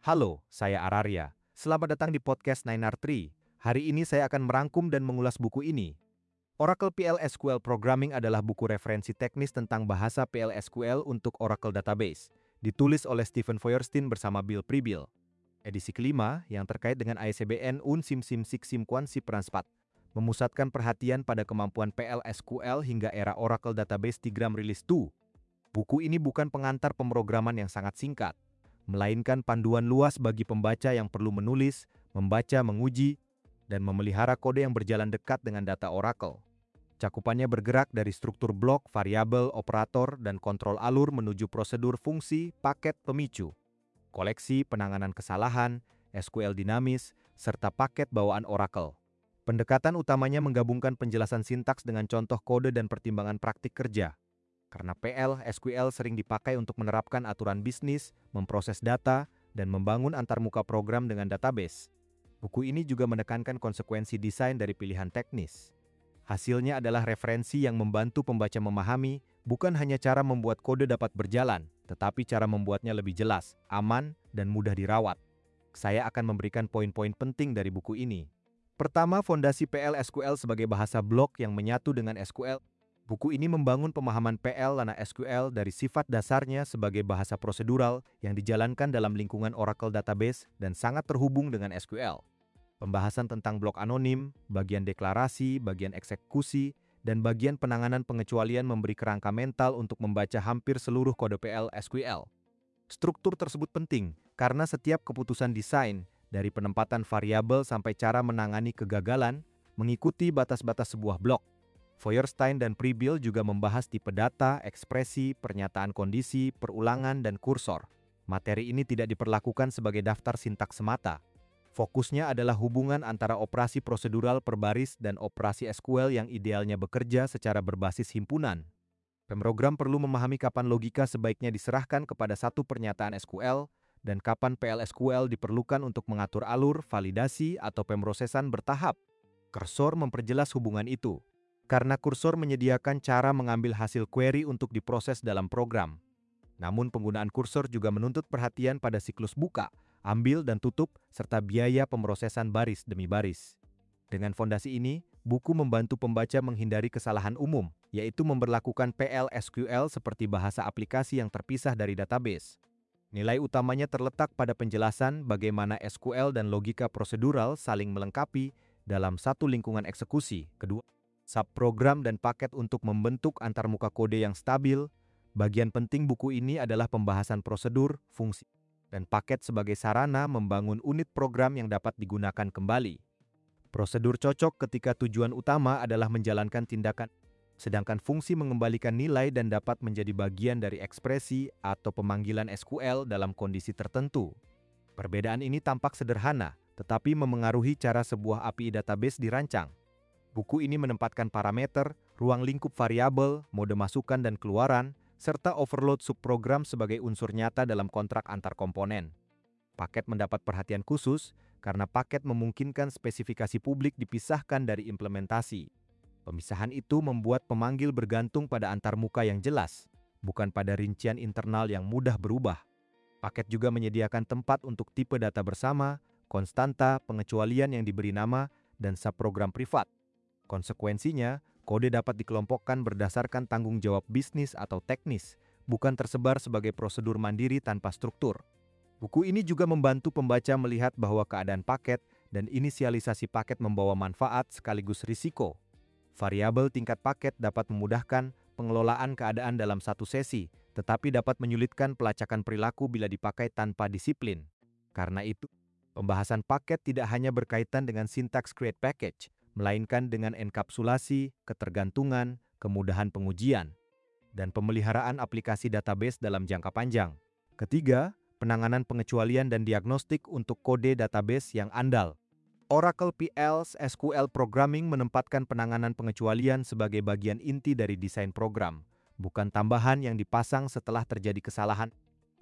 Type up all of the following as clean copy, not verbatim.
Halo, saya Araria. Selamat datang di podcast 9R3. Hari ini saya akan merangkum dan mengulas buku ini. Oracle PL/SQL Programming adalah buku referensi teknis tentang bahasa PL/SQL untuk Oracle Database, ditulis oleh Stephen Feuerstein bersama Bill Pribyl. Edisi kelima, yang terkait dengan ISBN UN/SIM/SIM/SIM/Transpat, memusatkan perhatian pada kemampuan PL/SQL hingga era Oracle Database Diagram Release 2. Buku ini bukan pengantar pemrograman yang sangat singkat, melainkan panduan luas bagi pembaca yang perlu menulis, membaca, menguji, dan memelihara kode yang berjalan dekat dengan data Oracle. Cakupannya bergerak dari struktur blok, variabel, operator, dan kontrol alur menuju prosedur fungsi, paket, pemicu, koleksi, penanganan kesalahan, SQL dinamis, serta paket bawaan Oracle. Pendekatan utamanya menggabungkan penjelasan sintaks dengan contoh kode dan pertimbangan praktik kerja. Karena PL/SQL sering dipakai untuk menerapkan aturan bisnis, memproses data, dan membangun antarmuka program dengan database. Buku ini juga menekankan konsekuensi desain dari pilihan teknis. Hasilnya adalah referensi yang membantu pembaca memahami bukan hanya cara membuat kode dapat berjalan, tetapi cara membuatnya lebih jelas, aman, dan mudah dirawat. Saya akan memberikan poin-poin penting dari buku ini. Pertama, fondasi PL/SQL sebagai bahasa blok yang menyatu dengan SQL. Buku ini membangun pemahaman PL dan SQL dari sifat dasarnya sebagai bahasa prosedural yang dijalankan dalam lingkungan Oracle Database dan sangat terhubung dengan SQL. Pembahasan tentang blok anonim, bagian deklarasi, bagian eksekusi, dan bagian penanganan pengecualian memberi kerangka mental untuk membaca hampir seluruh kode PL/SQL. Struktur tersebut penting karena setiap keputusan desain, dari penempatan variabel sampai cara menangani kegagalan, mengikuti batas-batas sebuah blok. Feuerstein dan Pribyl juga membahas tipe data, ekspresi, pernyataan kondisi, perulangan, dan kursor. Materi ini tidak diperlakukan sebagai daftar sintaks semata. Fokusnya adalah hubungan antara operasi prosedural per baris dan operasi SQL yang idealnya bekerja secara berbasis himpunan. Pemrogram perlu memahami kapan logika sebaiknya diserahkan kepada satu pernyataan SQL dan kapan PL/SQL diperlukan untuk mengatur alur, validasi, atau pemrosesan bertahap. Kursor memperjelas hubungan itu, karena kursor menyediakan cara mengambil hasil query untuk diproses dalam program. Namun penggunaan kursor juga menuntut perhatian pada siklus buka, ambil dan tutup, serta biaya pemrosesan baris demi baris. Dengan fondasi ini, buku membantu pembaca menghindari kesalahan umum, yaitu memberlakukan PL/SQL seperti bahasa aplikasi yang terpisah dari database. Nilai utamanya terletak pada penjelasan bagaimana SQL dan logika prosedural saling melengkapi dalam satu lingkungan eksekusi. Kedua, subprogram dan paket untuk membentuk antarmuka kode yang stabil. Bagian penting buku ini adalah pembahasan prosedur, fungsi, dan paket sebagai sarana membangun unit program yang dapat digunakan kembali. Prosedur cocok ketika tujuan utama adalah menjalankan tindakan, sedangkan fungsi mengembalikan nilai dan dapat menjadi bagian dari ekspresi atau pemanggilan SQL dalam kondisi tertentu. Perbedaan ini tampak sederhana, tetapi memengaruhi cara sebuah API database dirancang. Buku ini menempatkan parameter, ruang lingkup variabel, mode masukan dan keluaran, serta overload subprogram sebagai unsur nyata dalam kontrak antar komponen. Paket mendapat perhatian khusus karena paket memungkinkan spesifikasi publik dipisahkan dari implementasi. Pemisahan itu membuat pemanggil bergantung pada antarmuka yang jelas, bukan pada rincian internal yang mudah berubah. Paket juga menyediakan tempat untuk tipe data bersama, konstanta, pengecualian yang diberi nama, dan subprogram privat. Konsekuensinya, kode dapat dikelompokkan berdasarkan tanggung jawab bisnis atau teknis, bukan tersebar sebagai prosedur mandiri tanpa struktur. Buku ini juga membantu pembaca melihat bahwa keadaan paket dan inisialisasi paket membawa manfaat sekaligus risiko. Variabel tingkat paket dapat memudahkan pengelolaan keadaan dalam satu sesi, tetapi dapat menyulitkan pelacakan perilaku bila dipakai tanpa disiplin. Karena itu, pembahasan paket tidak hanya berkaitan dengan sintaks create package, melainkan dengan enkapsulasi, ketergantungan, kemudahan pengujian, dan pemeliharaan aplikasi database dalam jangka panjang. Ketiga, penanganan pengecualian dan diagnostik untuk kode database yang andal. Oracle PL/SQL Programming menempatkan penanganan pengecualian sebagai bagian inti dari desain program, bukan tambahan yang dipasang setelah terjadi kesalahan.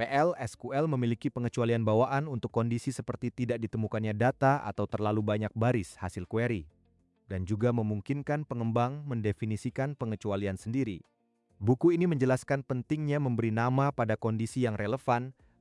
PL/SQL memiliki pengecualian bawaan untuk kondisi seperti tidak ditemukannya data atau terlalu banyak baris hasil query, dan juga memungkinkan pengembang mendefinisikan pengecualian sendiri. Buku ini menjelaskan pentingnya memberi nama pada kondisi yang relevan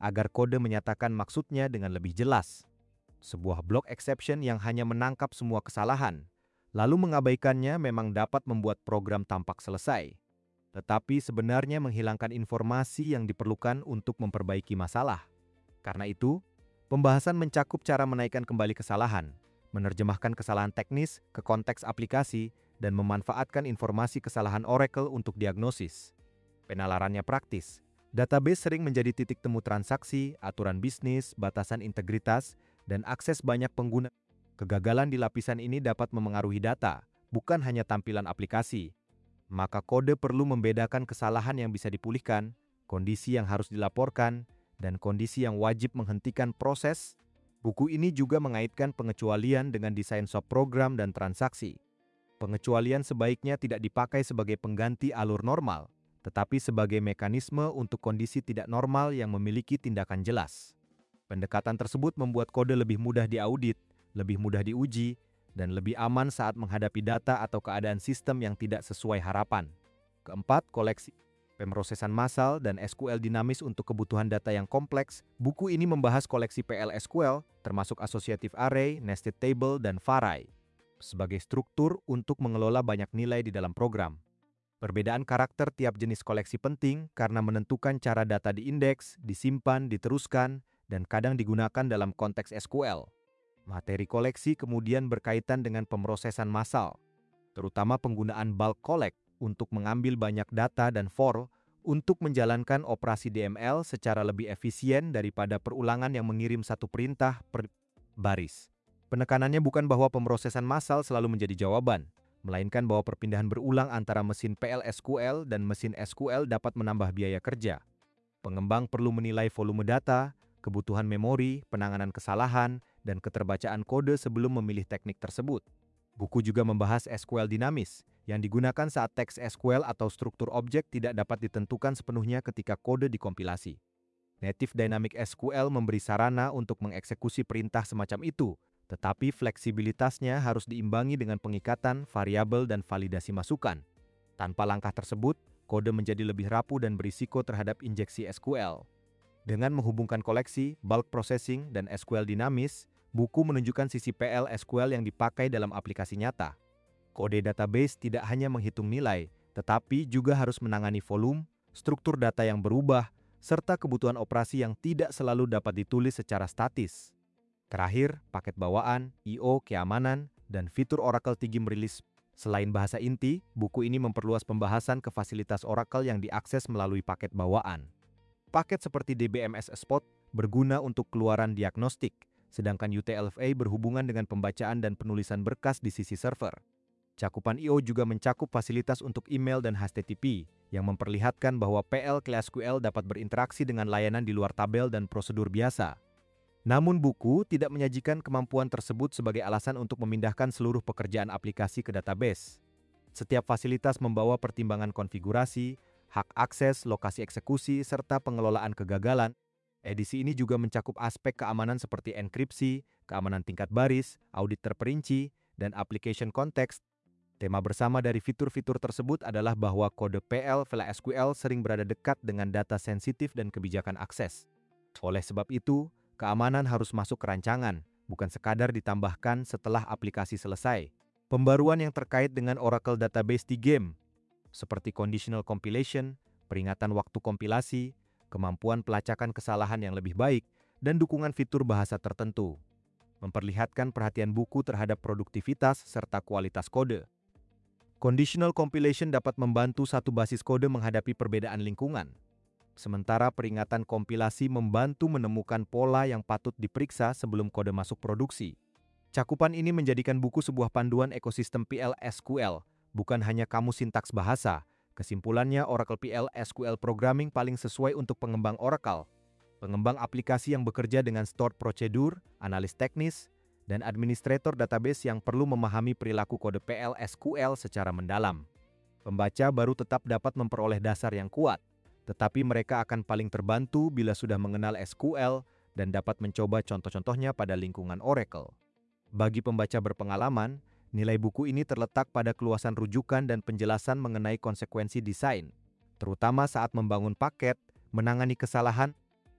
agar kode menyatakan maksudnya dengan lebih jelas. Sebuah block exception yang hanya menangkap semua kesalahan, lalu mengabaikannya memang dapat membuat program tampak selesai. Tetapi sebenarnya menghilangkan informasi yang diperlukan untuk memperbaiki masalah. Karena itu, pembahasan mencakup cara menaikkan kembali kesalahan, menerjemahkan kesalahan teknis ke konteks aplikasi, dan memanfaatkan informasi kesalahan Oracle untuk diagnosis. Penalarannya praktis. Database sering menjadi titik temu transaksi, aturan bisnis, batasan integritas, dan akses banyak pengguna. Kegagalan di lapisan ini dapat memengaruhi data, bukan hanya tampilan aplikasi. Maka kode perlu membedakan kesalahan yang bisa dipulihkan, kondisi yang harus dilaporkan, dan kondisi yang wajib menghentikan proses. Buku ini juga mengaitkan pengecualian dengan desain subprogram dan transaksi. Pengecualian sebaiknya tidak dipakai sebagai pengganti alur normal, tetapi sebagai mekanisme untuk kondisi tidak normal yang memiliki tindakan jelas. Pendekatan tersebut membuat kode lebih mudah diaudit, lebih mudah diuji, dan lebih aman saat menghadapi data atau keadaan sistem yang tidak sesuai harapan. Keempat, koleksi pemrosesan massal dan SQL dinamis untuk kebutuhan data yang kompleks. Buku ini membahas koleksi PL/SQL, termasuk associative array, nested table, dan array, sebagai struktur untuk mengelola banyak nilai di dalam program. Perbedaan karakter tiap jenis koleksi penting karena menentukan cara data diindeks, disimpan, diteruskan, dan kadang digunakan dalam konteks SQL. Materi koleksi kemudian berkaitan dengan pemrosesan massal, terutama penggunaan bulk collect untuk mengambil banyak data dan for untuk menjalankan operasi DML secara lebih efisien daripada perulangan yang mengirim satu perintah per baris. Penekanannya bukan bahwa pemrosesan massal selalu menjadi jawaban, melainkan bahwa perpindahan berulang antara mesin PL/SQL dan mesin SQL dapat menambah biaya kerja. Pengembang perlu menilai volume data, kebutuhan memori, penanganan kesalahan, dan keterbacaan kode sebelum memilih teknik tersebut. Buku juga membahas SQL dinamis, yang digunakan saat teks SQL atau struktur objek tidak dapat ditentukan sepenuhnya ketika kode dikompilasi. Native Dynamic SQL memberi sarana untuk mengeksekusi perintah semacam itu, tetapi fleksibilitasnya harus diimbangi dengan pengikatan, variabel, dan validasi masukan. Tanpa langkah tersebut, kode menjadi lebih rapuh dan berisiko terhadap injeksi SQL. Dengan menghubungkan koleksi, bulk processing, dan SQL dinamis, buku menunjukkan sisi PL/SQL yang dipakai dalam aplikasi nyata. Kode database tidak hanya menghitung nilai, tetapi juga harus menangani volume, struktur data yang berubah, serta kebutuhan operasi yang tidak selalu dapat ditulis secara statis. Terakhir, paket bawaan, I/O, keamanan, dan fitur Oracle TIGIM rilis. Selain bahasa inti, buku ini memperluas pembahasan ke fasilitas Oracle yang diakses melalui paket bawaan. Paket seperti DBMS Spot berguna untuk keluaran diagnostik, sedangkan UTLFA berhubungan dengan pembacaan dan penulisan berkas di sisi server. Cakupan I/O juga mencakup fasilitas untuk email dan HTTP, yang memperlihatkan bahwa PL/SQL dapat berinteraksi dengan layanan di luar tabel dan prosedur biasa. Namun buku tidak menyajikan kemampuan tersebut sebagai alasan untuk memindahkan seluruh pekerjaan aplikasi ke database. Setiap fasilitas membawa pertimbangan konfigurasi, hak akses, lokasi eksekusi, serta pengelolaan kegagalan. Edisi ini juga mencakup aspek keamanan seperti enkripsi, keamanan tingkat baris, audit terperinci, dan application context. Tema bersama dari fitur-fitur tersebut adalah bahwa kode PL/SQL sering berada dekat dengan data sensitif dan kebijakan akses. Oleh sebab itu, keamanan harus masuk ke rancangan, bukan sekadar ditambahkan setelah aplikasi selesai. Pembaruan yang terkait dengan Oracle Database TIGIM, seperti conditional compilation, peringatan waktu kompilasi, kemampuan pelacakan kesalahan yang lebih baik, dan dukungan fitur bahasa tertentu, memperlihatkan perhatian buku terhadap produktivitas serta kualitas kode. Conditional compilation dapat membantu satu basis kode menghadapi perbedaan lingkungan, sementara peringatan kompilasi membantu menemukan pola yang patut diperiksa sebelum kode masuk produksi. Cakupan ini menjadikan buku sebuah panduan ekosistem PL/SQL, bukan hanya kamus sintaks bahasa. Kesimpulannya, Oracle PL/SQL Programming paling sesuai untuk pengembang Oracle, pengembang aplikasi yang bekerja dengan stored prosedur, analis teknis, dan administrator database yang perlu memahami perilaku kode PL/SQL secara mendalam. Pembaca baru tetap dapat memperoleh dasar yang kuat, tetapi mereka akan paling terbantu bila sudah mengenal SQL dan dapat mencoba contoh-contohnya pada lingkungan Oracle. Bagi pembaca berpengalaman, nilai buku ini terletak pada keluasan rujukan dan penjelasan mengenai konsekuensi desain, terutama saat membangun paket, menangani kesalahan,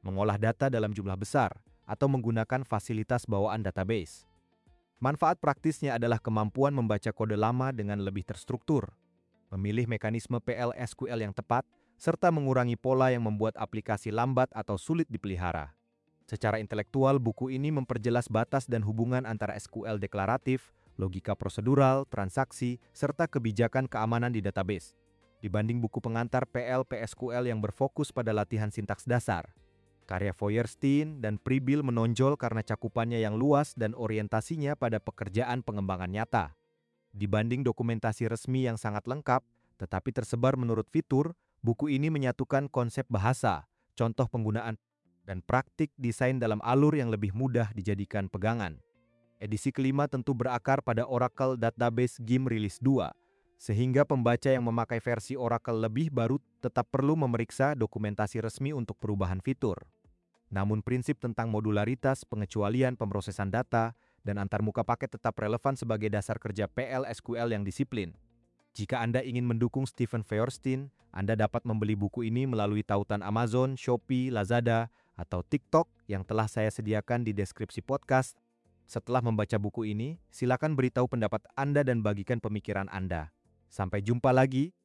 mengolah data dalam jumlah besar, atau menggunakan fasilitas bawaan database. Manfaat praktisnya adalah kemampuan membaca kode lama dengan lebih terstruktur, memilih mekanisme PL/SQL yang tepat, serta mengurangi pola yang membuat aplikasi lambat atau sulit dipelihara. Secara intelektual, buku ini memperjelas batas dan hubungan antara SQL deklaratif, logika prosedural, transaksi, serta kebijakan keamanan di database, dibanding buku pengantar PL/PSQL yang berfokus pada latihan sintaks dasar. Karya Feuerstein dan Pribyl menonjol karena cakupannya yang luas dan orientasinya pada pekerjaan pengembangan nyata. Dibanding dokumentasi resmi yang sangat lengkap, tetapi tersebar menurut fitur, buku ini menyatukan konsep bahasa, contoh penggunaan, dan praktik desain dalam alur yang lebih mudah dijadikan pegangan. Edisi kelima tentu berakar pada Oracle Database GIM Release 2, sehingga pembaca yang memakai versi Oracle lebih baru tetap perlu memeriksa dokumentasi resmi untuk perubahan fitur. Namun prinsip tentang modularitas, pengecualian, pemrosesan data, dan antarmuka paket tetap relevan sebagai dasar kerja PL/SQL yang disiplin. Jika Anda ingin mendukung Stephen Feuerstein, Anda dapat membeli buku ini melalui tautan Amazon, Shopee, Lazada, atau TikTok yang telah saya sediakan di deskripsi podcast. Setelah membaca buku ini, silakan beritahu pendapat Anda dan bagikan pemikiran Anda. Sampai jumpa lagi.